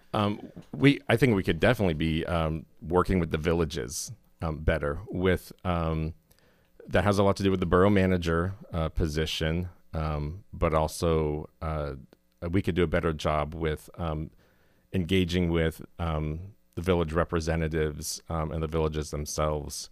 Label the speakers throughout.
Speaker 1: I think we could definitely be working with the villages better. With that has a lot to do with the borough manager position, but also we could do a better job with engaging with the village representatives and the villages themselves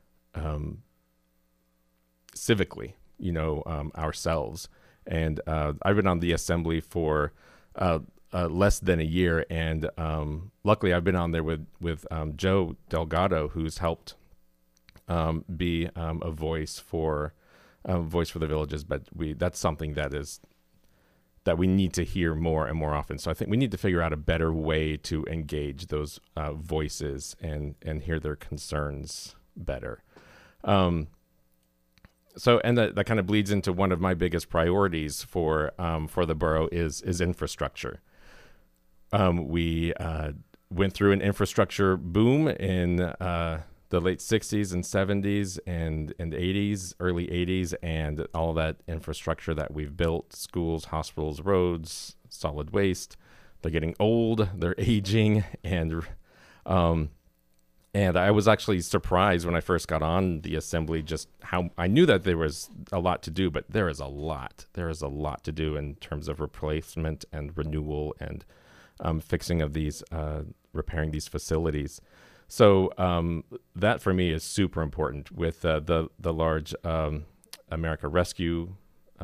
Speaker 1: civically, ourselves. And I've been on the assembly for less than a year, and luckily I've been on there with Joe Delgado, who's helped be a voice for the villages. But that's something that we need to hear more and more often. So I think we need to figure out a better way to engage those voices and hear their concerns better. So, and that kind of bleeds into one of my biggest priorities for the borough is infrastructure. We went through an infrastructure boom in the late 60s and 70s and 80s, early 80s, and all that infrastructure that we've built, schools, hospitals, roads, solid waste, they're getting old, they're aging, and I was actually surprised when I first got on the assembly just how I knew that there was a lot to do, but there is a lot. There is a lot to do in terms of replacement and renewal and fixing of these, repairing these facilities. So that for me is super important with the large America Rescue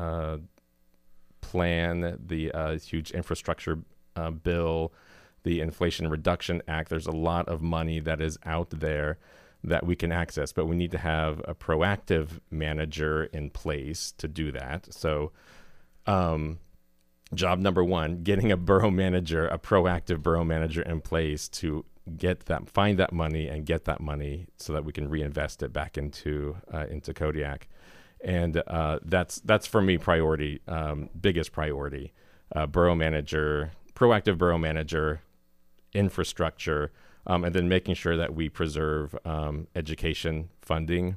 Speaker 1: plan, the huge infrastructure bill, the Inflation Reduction Act. There's a lot of money that is out there that we can access, but we need to have a proactive manager in place to do that. So job number one, getting a proactive borough manager in place to find that money and get that money so that we can reinvest it back into Kodiak. And that's for me priority, biggest priority, proactive borough manager, infrastructure, and then making sure that we preserve education funding.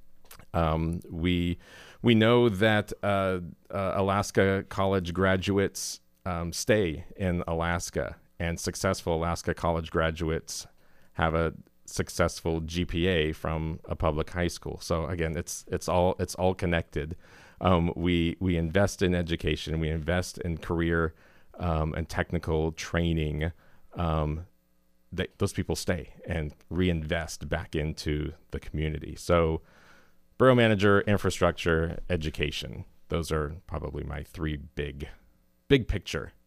Speaker 1: We know that Alaska college graduates stay in Alaska, and successful Alaska college graduates have a successful GPA from a public high school. So again, it's all connected. We invest in education, we invest in career and technical training. Those people stay and reinvest back into the community. So borough manager, infrastructure, education. Those are probably my three big picture